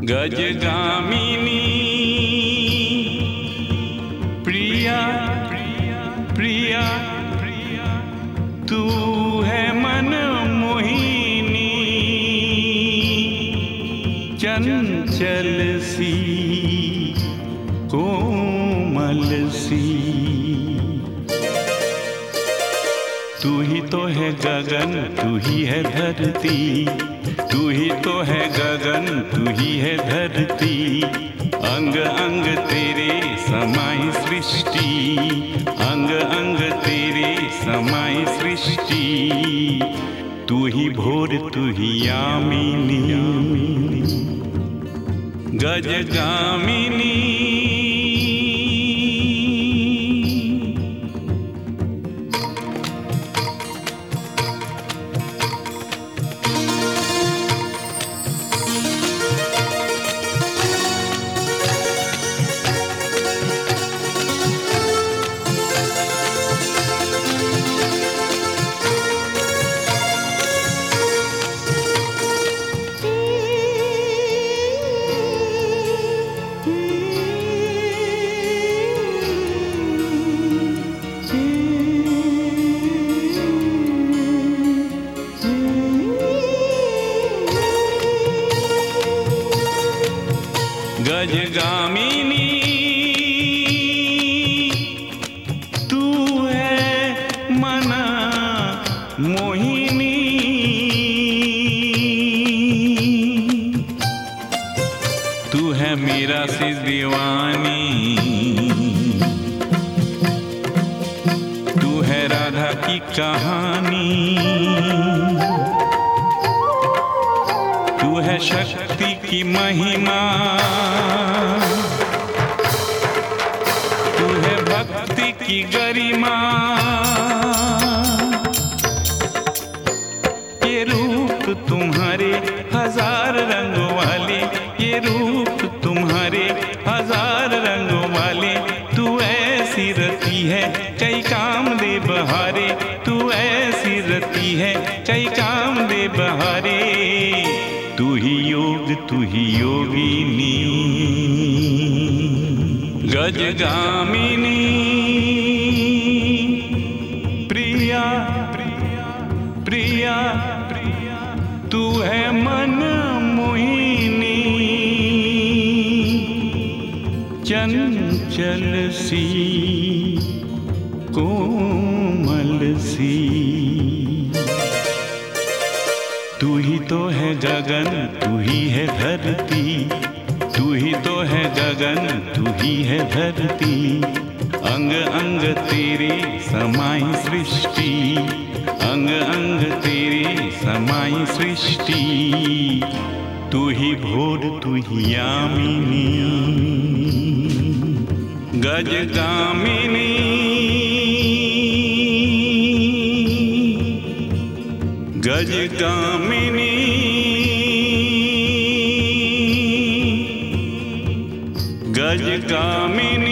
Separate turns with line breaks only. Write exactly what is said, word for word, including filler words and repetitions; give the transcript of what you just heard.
गजगामिनी प्रिया प्रिया तू है मन मोहिनी, चंचल सी कोमल सी। तू ही तो है गगन, तू ही है धरती, तू ही तो है गगन, तू ही है धरती। अंग अंग तेरे समाई सृष्टि, अंग अंग तेरे समाई सृष्टि। तू ही भोर, तू ही यामिनी, गजगामिनी। गजगामिनी तू है मन मोहिनी, तू है मीरा सी दीवानी, तू है राधा की कहानी, तू है शक्ति की महिमा, तू है भक्ति की गरिमा। ये रूप तुम्हारे हजार रंगों वाले, ये रूप तुम्हारे हजार रंगों वाले। तू ऐसी रती है कई काम दे बहारे, तू ऐसी रती है कई काम दे बहारे। तू ही योग, तू ही योगिनी, गजगामिनी प्रिया प्रिया तू है मन मोहिनी, चंचल सी कोमल सी। तू ही तो है गगन, तू ही है धरती, तू ही तो है गगन, तू ही है धरती। अंग अंग तेरे समाई सृष्टि, अंग अंग तेरे समाई सृष्टि। तू ही भोर, तू ही यामिनी, गजगामिनी, गजगामिनी, गजगामिनी।